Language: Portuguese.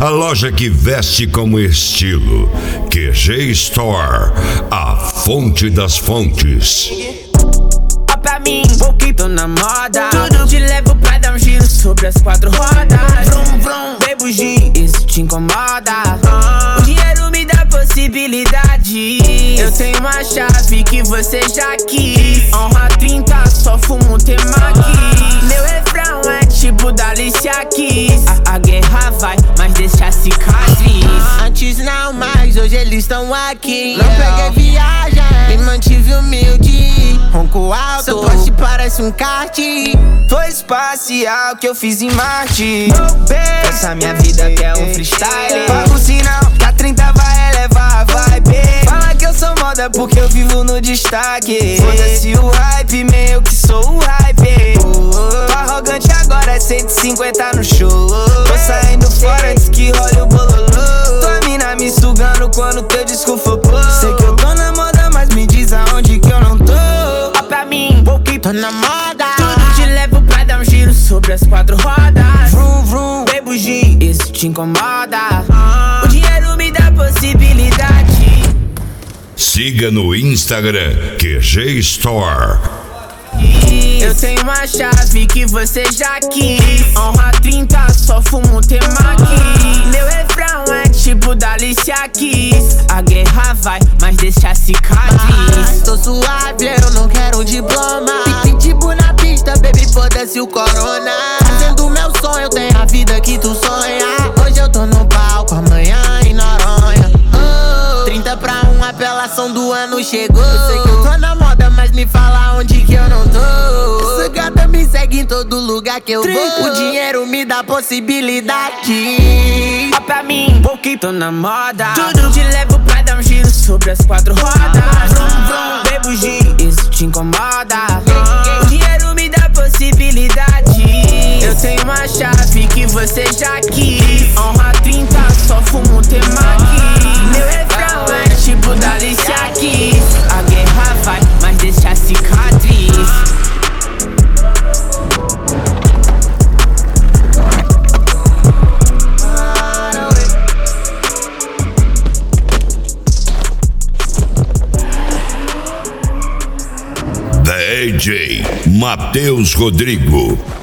a loja que veste como estilo. QG Store, a fonte das fontes. Ó pra mim, porque tô na moda. Tudo te levo pra dar um giro sobre as quatro rodas. Vrum, vrum, bebo gin, isso te incomoda. O dinheiro me dá possibilidade. Eu tenho uma chave que você já quis. Honra 30, só fumo temaki. Meu refrão é tipo da Alicia Keys. A guerra vai, mas deixa a cicatriz. Antes não, mas hoje eles estão aqui. Não peguei viagem, me mantive humilde. Ronco alto, seu poste parece um kart. Foi espacial que eu fiz em Marte. Essa minha vida que é um freestyle. Paga o sinal, que a 30 vai elevar a vibe. Fala que eu sou moda porque eu vivo no destaque. Foda-se o hype, meio que sou o hype. Tô arrogante agora, é 150 no show. Tô saindo fora antes que role o bololô. Tua mina me sugando quando teu disco flopou. Sei que eu tô na moda, mas me diz aonde que eu não tô. Ó pra mim, porque Tô na moda. tudo te levo pra dar um giro sobre as quatro rodas. Vrum, vrum, bebo gin, isso te incomoda. O dinheiro me dá possibilidade. Siga no Instagram QG Store. Eu tenho uma chave que você já quis. Honra 30, só fumo temaki. Meu refrão é tipo da Alicia Keys. A guerra vai, mas deixa a cicatriz. Tô suave, eu não quero um diploma. Pitbull na pista, baby, foda-se o corona. Fazendo meu sonho, tenho a vida que tu sonha. Hoje eu tô no palco, amanhã em Noronha. 30 pra 1, a apelação do ano chegou. Eu sei que eu tô na moda, mas me fala onde que eu não tô. Essa gata me segue em todo lugar que eu vou. O dinheiro me dá possibilidade. Ó pra mim, porque tô na moda. Tudo te levo pra dar um giro sobre as quatro rodas. Vrum, vrum, bebo gin, isso te incomoda. O dinheiro me dá possibilidade. Eu tenho uma chave que você já quis. Honra 30, só fumo temaki. Meu refrão é tipo da Alicia Keys. A guerra vai, mas deixa a cicatriz. DJ Matheus Rodrigo.